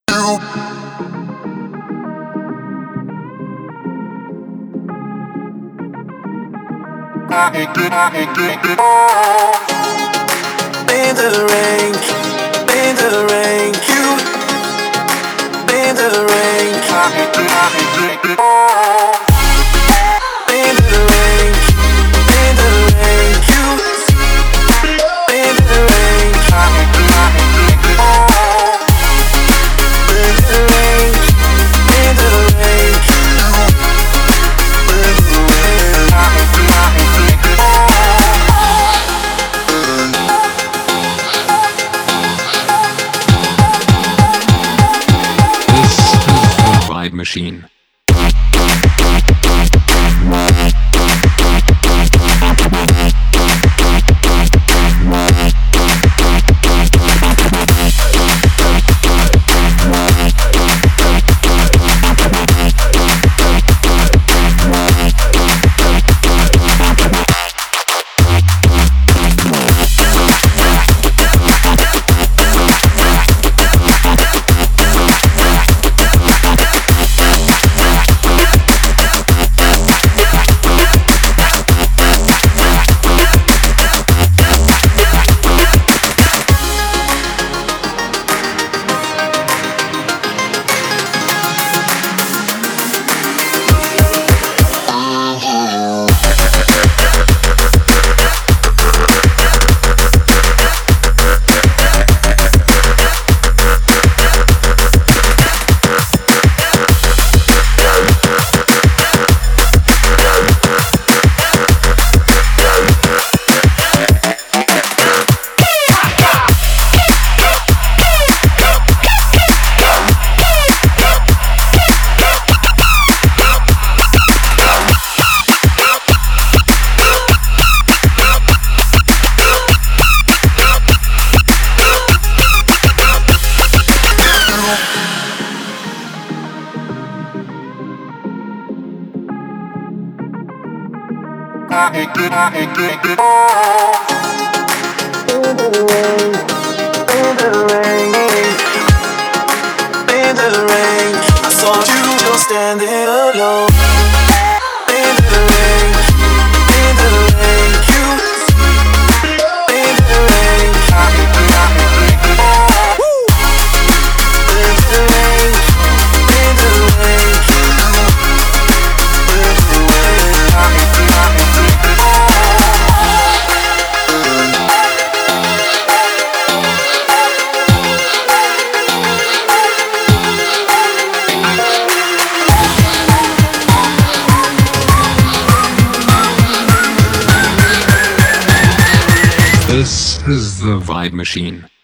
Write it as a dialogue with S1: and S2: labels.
S1: Bend the rain, bend the rain, you bend the rain, bend the rain, bend the rain, you bend the rain, bend the rain, bend the rain,
S2: Vibe Machine.
S1: I saw you just standing alone. Bend the rain, bend the rain, you bend the rain, bend the rain, bend the rain,
S2: This is the Vibe Machine.